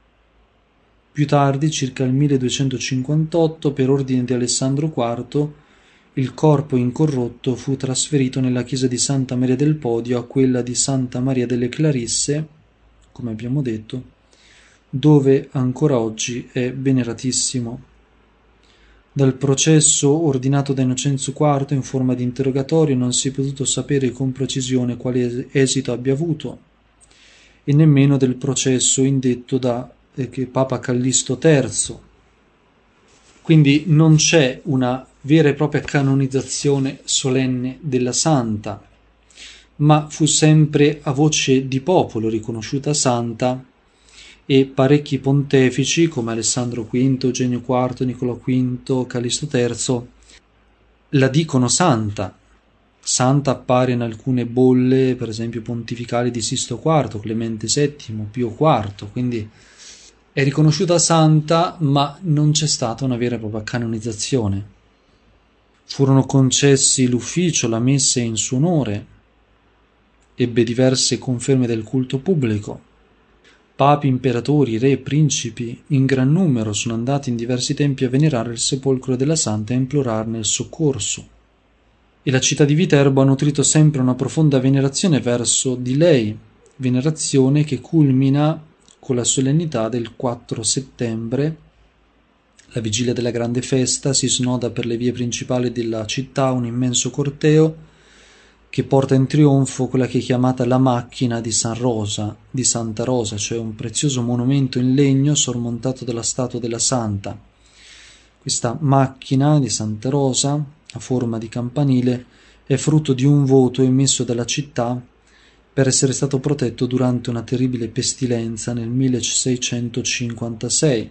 Più tardi, circa il milleduecentocinquantotto, per ordine di Alessandro quarto, il corpo incorrotto fu trasferito nella chiesa di Santa Maria del Podio a quella di Santa Maria delle Clarisse, come abbiamo detto, dove ancora oggi è veneratissimo. Dal processo ordinato da Innocenzo quarto in forma di interrogatorio non si è potuto sapere con precisione quale esito abbia avuto, e nemmeno del processo indetto da eh, che Papa Callisto terzo. Quindi non c'è una vera e propria canonizzazione solenne della santa, ma fu sempre a voce di popolo riconosciuta santa, e parecchi pontefici come Alessandro quinto, Eugenio quarto, Nicolò quinto, Callisto terzo la dicono santa. Santa appare in alcune bolle, per esempio pontificali di Sisto quarto, Clemente settimo, Pio quarto, quindi è riconosciuta santa, ma non c'è stata una vera e propria canonizzazione. Furono concessi l'ufficio, la messa in suo onore, ebbe diverse conferme del culto pubblico. Papi, imperatori, re, principi, in gran numero sono andati in diversi tempi a venerare il sepolcro della santa e a implorarne il soccorso. E la città di Viterbo ha nutrito sempre una profonda venerazione verso di lei, venerazione che culmina con la solennità del quattro settembre. La vigilia della grande festa si snoda per le vie principali della città un immenso corteo che porta in trionfo quella che è chiamata la macchina di San Rosa, di Santa Rosa, cioè un prezioso monumento in legno sormontato dalla statua della santa. Questa macchina di Santa Rosa, a forma di campanile, è frutto di un voto emesso dalla città per essere stato protetto durante una terribile pestilenza nel milleseicentocinquantasei.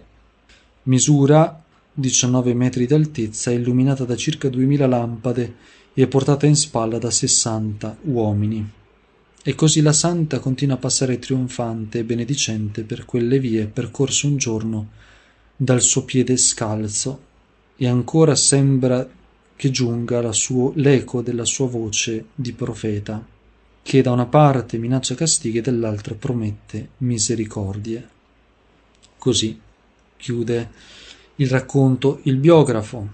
Misura diciannove metri d'altezza, è illuminata da circa duemila lampade e è portata in spalla da sessanta uomini. E così la santa continua a passare trionfante e benedicente per quelle vie percorse un giorno dal suo piede scalzo, e ancora sembra che giunga la suo, l'eco della sua voce di profeta, che da una parte minaccia castighi e dall'altra promette misericordie. Così chiude il racconto il biografo.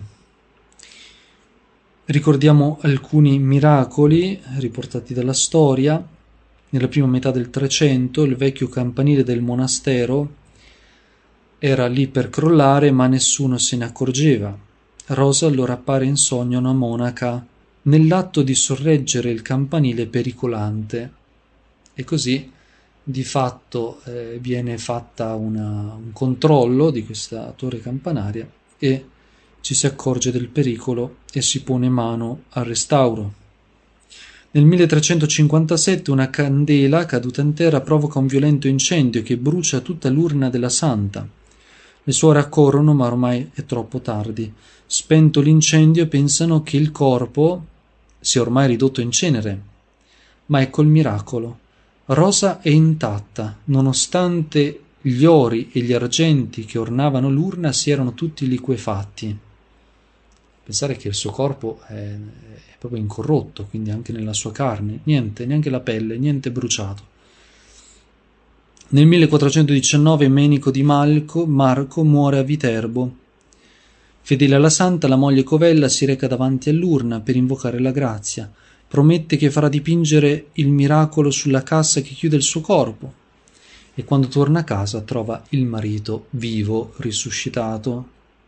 Ricordiamo alcuni miracoli riportati dalla storia. Nella prima metà del Trecento il vecchio campanile del monastero era lì per crollare, ma nessuno se ne accorgeva. Rosa allora appare in sogno a una monaca nell'atto di sorreggere il campanile pericolante, e così di fatto eh, viene fatta una, un controllo di questa torre campanaria e ci si accorge del pericolo e si pone mano al restauro. Nel milletrecentocinquantasette una candela caduta in terra provoca un violento incendio che brucia tutta l'urna della santa. Le suore accorrono, ma ormai è troppo tardi. Spento l'incendio, pensano che il corpo sia ormai ridotto in cenere. Ma ecco il miracolo. Rosa è intatta, nonostante gli ori e gli argenti che ornavano l'urna si erano tutti liquefatti. pensare che il suo corpo è, è proprio incorrotto, quindi anche nella sua carne, niente, neanche la pelle, niente bruciato. Nel millequattrocentodiciannove Menico di Malco, Marco muore a Viterbo. Fedele alla santa, la moglie Covella si reca davanti all'urna per invocare la grazia. Promette che farà dipingere il miracolo sulla cassa che chiude il suo corpo. E quando torna a casa trova il marito vivo, risuscitato.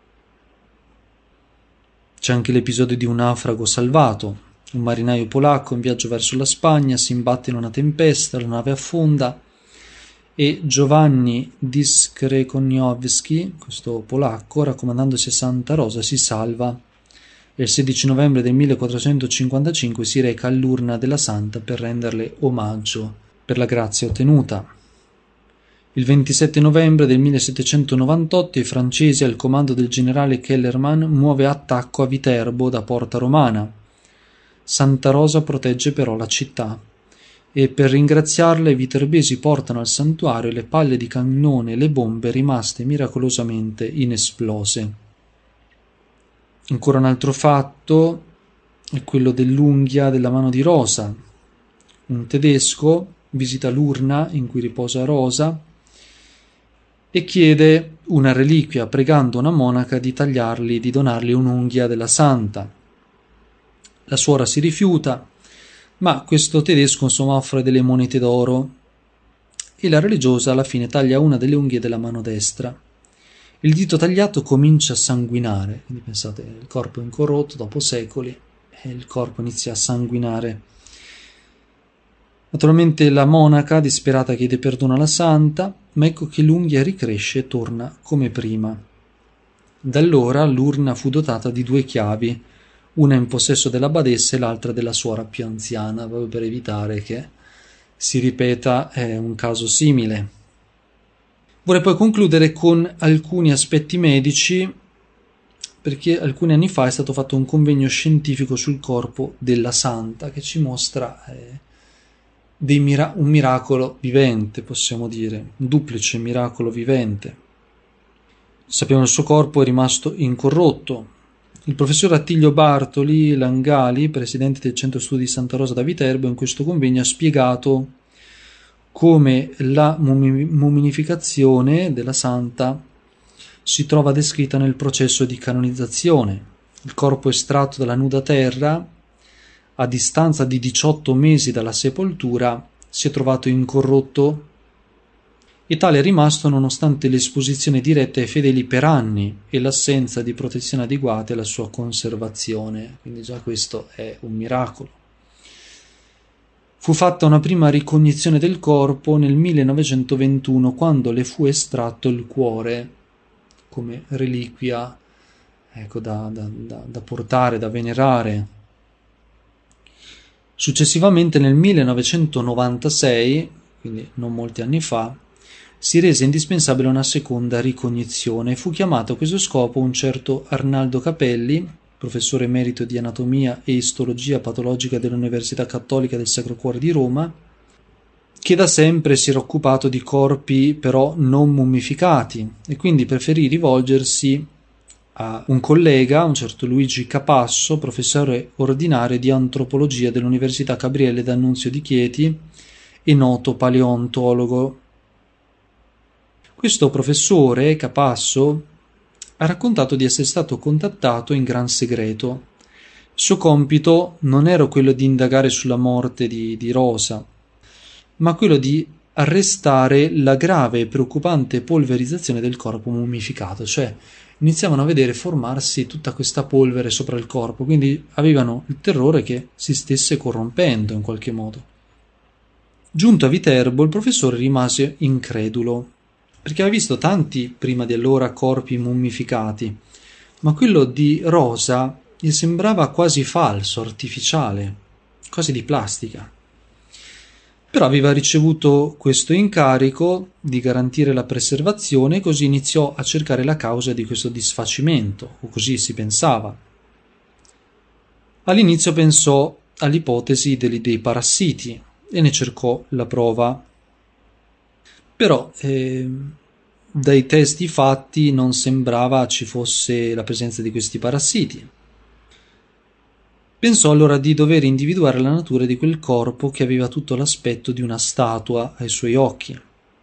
C'è anche l'episodio di un naufrago salvato. Un marinaio polacco in viaggio verso la Spagna si imbatte in una tempesta, la nave affonda e Giovanni Diskrekoniowski, questo polacco, raccomandandosi a Santa Rosa, si salva e il sedici novembre del millequattrocentocinquantacinque si reca all'urna della Santa per renderle omaggio per la grazia ottenuta. Il ventisette novembre del millesettecentonovantotto i francesi al comando del generale Kellerman muove attacco a Viterbo da Porta Romana. Santa Rosa protegge però la città e per ringraziarla i viterbesi portano al santuario le palle di cannone e le bombe rimaste miracolosamente inesplose. Ancora un altro fatto è quello dell'unghia della mano di Rosa. Un tedesco visita l'urna in cui riposa Rosa e chiede una reliquia, pregando una monaca di tagliargli, di donargli un'unghia della santa. La suora si rifiuta, ma questo tedesco insomma offre delle monete d'oro e la religiosa alla fine taglia una delle unghie della mano destra. Il dito tagliato comincia a sanguinare, quindi pensate, il corpo è incorrotto dopo secoli e il corpo inizia a sanguinare. Naturalmente la monaca, disperata, chiede perdono alla santa, ma ecco che l'unghia ricresce e torna come prima. Da allora l'urna fu dotata di due chiavi, una in possesso della badessa e l'altra della suora più anziana, proprio per evitare che si ripeta eh, un caso simile. Vorrei poi concludere con alcuni aspetti medici, perché alcuni anni fa è stato fatto un convegno scientifico sul corpo della santa che ci mostra eh, dei mira- un miracolo vivente, possiamo dire, un duplice miracolo vivente. Sappiamo che il suo corpo è rimasto incorrotto. Il professor Attilio Bartoli Langali, presidente del Centro Studi Santa Rosa da Viterbo, in questo convegno ha spiegato come la mummificazione della santa si trova descritta nel processo di canonizzazione. Il corpo estratto dalla nuda terra, a distanza di diciotto mesi dalla sepoltura, si è trovato incorrotto e tale è rimasto nonostante l'esposizione diretta ai fedeli per anni e l'assenza di protezioni adeguate alla sua conservazione. Quindi già questo è un miracolo. Fu fatta una prima ricognizione del corpo nel millenovecentoventuno, quando le fu estratto il cuore come reliquia, ecco, da, da, da, da portare, da venerare. Successivamente nel millenovecentonovantasei, quindi non molti anni fa, si rese indispensabile una seconda ricognizione e fu chiamato a questo scopo un certo Arnaldo Capelli, professore emerito di anatomia e istologia patologica dell'Università Cattolica del Sacro Cuore di Roma, che da sempre si era occupato di corpi però non mummificati e quindi preferì rivolgersi a un collega, un certo Luigi Capasso, professore ordinario di antropologia dell'Università Gabriele D'Annunzio di Chieti e noto paleontologo. Questo professore, Capasso, ha raccontato di essere stato contattato in gran segreto. Il suo compito non era quello di indagare sulla morte di, di Rosa, ma quello di arrestare la grave e preoccupante polverizzazione del corpo mummificato, cioè iniziavano a vedere formarsi tutta questa polvere sopra il corpo, quindi avevano il terrore che si stesse corrompendo in qualche modo. Giunto a Viterbo, il professore rimase incredulo, perché aveva visto tanti prima di allora corpi mummificati, ma quello di Rosa gli sembrava quasi falso, artificiale, quasi di plastica. Però aveva ricevuto questo incarico di garantire la preservazione e così iniziò a cercare la causa di questo disfacimento, o così si pensava. All'inizio pensò all'ipotesi dei, dei parassiti e ne cercò la prova. Però eh, dai testi fatti non sembrava ci fosse la presenza di questi parassiti. Pensò allora di dover individuare la natura di quel corpo che aveva tutto l'aspetto di una statua ai suoi occhi.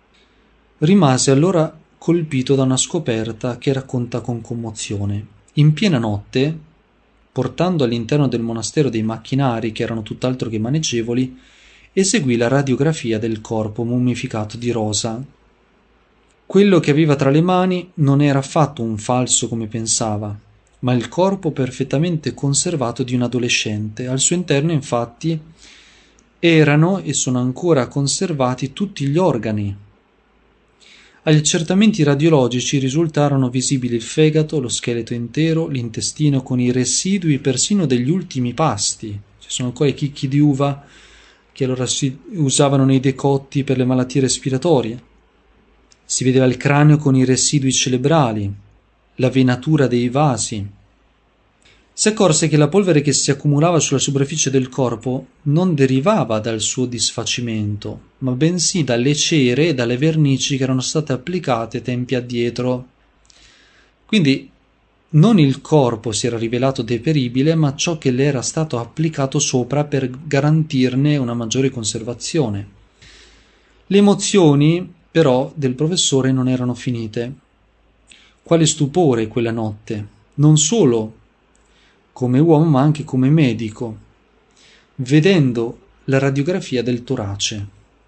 Rimase allora colpito da una scoperta che racconta con commozione. In piena notte, portando all'interno del monastero dei macchinari che erano tutt'altro che maneggevoli, eseguì la radiografia del corpo mummificato di Rosa. Quello che aveva tra le mani non era affatto un falso come pensava, ma il corpo perfettamente conservato di un adolescente. Al suo interno, infatti, erano e sono ancora conservati tutti gli organi. Agli accertamenti radiologici risultarono visibili il fegato, lo scheletro intero, l'intestino con i residui persino degli ultimi pasti. Ci sono ancora i chicchi di uva che allora si usavano nei decotti per le malattie respiratorie. Si vedeva il cranio con i residui cerebrali, la venatura dei vasi. Si accorse che la polvere che si accumulava sulla superficie del corpo non derivava dal suo disfacimento, ma bensì dalle cere e dalle vernici che erano state applicate tempi addietro. Quindi non il corpo si era rivelato deperibile, ma ciò che le era stato applicato sopra per garantirne una maggiore conservazione. Le emozioni, però, del professore non erano finite. Quale stupore quella notte, non solo come uomo ma anche come medico, vedendo la radiografia del torace.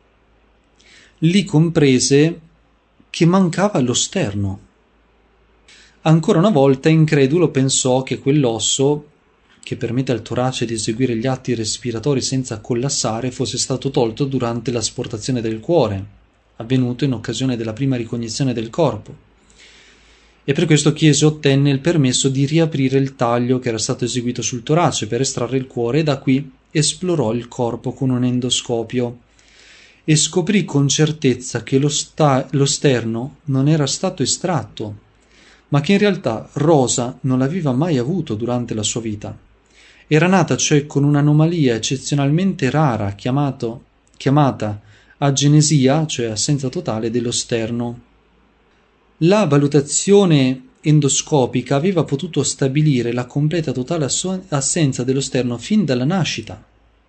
Lì comprese che mancava lo sterno. Ancora una volta incredulo pensò che quell'osso che permette al torace di eseguire gli atti respiratori senza collassare fosse stato tolto durante l'asportazione del cuore, avvenuto in occasione della prima ricognizione del corpo. E per questo chiese e ottenne il permesso di riaprire il taglio che era stato eseguito sul torace per estrarre il cuore, e da qui esplorò il corpo con un endoscopio e scoprì con certezza che lo, sta- lo sterno non era stato estratto, ma che in realtà Rosa non l'aveva mai avuto durante la sua vita. Era nata cioè con un'anomalia eccezionalmente rara chiamato, chiamata agenesia, cioè assenza totale dello sterno. La valutazione endoscopica aveva potuto stabilire la completa totale assenza dello sterno fin dalla nascita,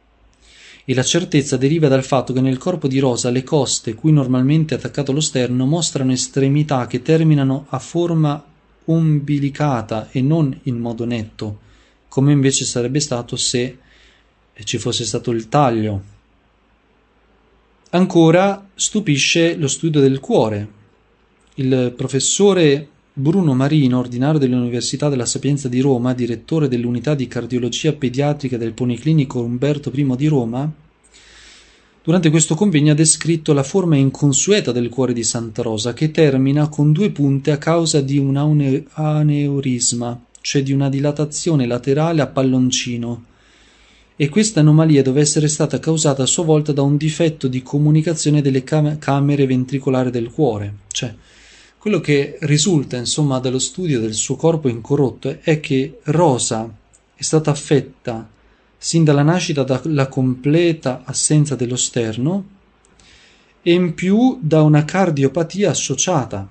e la certezza deriva dal fatto che nel corpo di Rosa le coste, cui normalmente è attaccato lo sterno, mostrano estremità che terminano a forma ombilicata e non in modo netto, come invece sarebbe stato se ci fosse stato il taglio. Ancora stupisce lo studio del cuore. Il professore Bruno Marino, ordinario dell'Università della Sapienza di Roma, direttore dell'unità di cardiologia pediatrica del Policlinico Umberto I di Roma, durante questo convegno ha descritto la forma inconsueta del cuore di Santa Rosa, che termina con due punte a causa di un aneurisma, cioè di una dilatazione laterale a palloncino, e questa anomalia doveva essere stata causata a sua volta da un difetto di comunicazione delle cam- camere ventricolari del cuore. Cioè, quello che risulta, insomma, dallo studio del suo corpo incorrotto è che Rosa è stata affetta sin dalla nascita dalla completa assenza dello sterno e in più da una cardiopatia associata.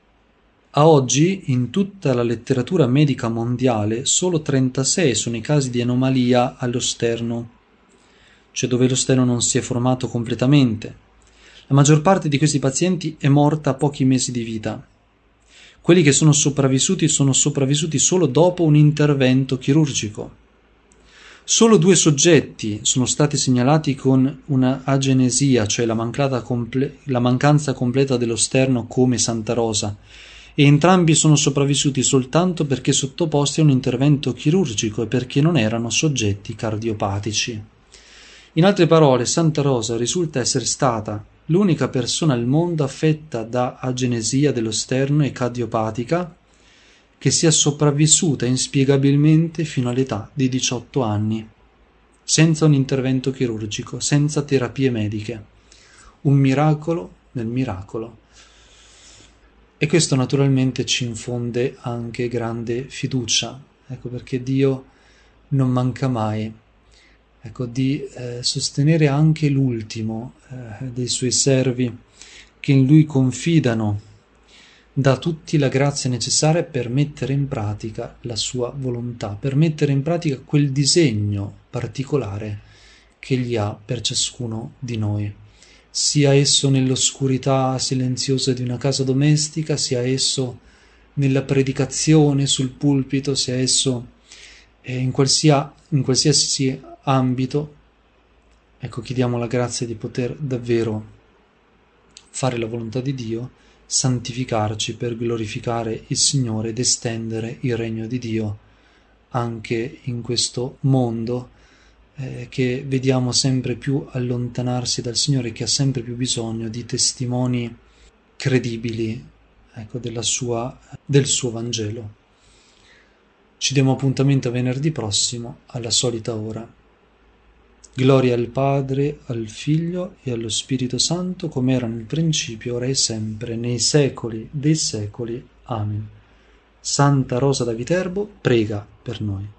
A oggi, in tutta la letteratura medica mondiale, solo trentasei sono i casi di anomalia allo sterno, cioè dove lo sterno non si è formato completamente. La maggior parte di questi pazienti è morta a pochi mesi di vita. Quelli che sono sopravvissuti sono sopravvissuti solo dopo un intervento chirurgico. Solo due soggetti sono stati segnalati con una agenesia, cioè la, comple- la mancanza completa dello sterno come Santa Rosa, e entrambi sono sopravvissuti soltanto perché sottoposti a un intervento chirurgico e perché non erano soggetti cardiopatici. In altre parole, Santa Rosa risulta essere stata l'unica persona al mondo affetta da agenesia dello sterno e cardiopatica che sia sopravvissuta inspiegabilmente fino all'età di diciotto anni, senza un intervento chirurgico, senza terapie mediche. Un miracolo nel miracolo. E questo naturalmente ci infonde anche grande fiducia, ecco perché Dio non manca mai, ecco, di eh, sostenere anche l'ultimo eh, dei suoi servi che in Lui confidano, dà a tutti la grazia necessaria per mettere in pratica la sua volontà, per mettere in pratica quel disegno particolare che egli ha per ciascuno di noi, sia esso nell'oscurità silenziosa di una casa domestica, sia esso nella predicazione sul pulpito, sia esso eh, in, qualsia, in qualsiasi ambito. Ecco, chiediamo la grazia di poter davvero fare la volontà di Dio, santificarci per glorificare il Signore ed estendere il regno di Dio anche in questo mondo eh, che vediamo sempre più allontanarsi dal Signore, che ha sempre più bisogno di testimoni credibili, ecco, della sua, del suo Vangelo. Ci diamo appuntamento a venerdì prossimo alla solita ora. Gloria al Padre, al Figlio e allo Spirito Santo, come era nel principio, ora e sempre, nei secoli dei secoli. Amen. Santa Rosa da Viterbo, prega per noi.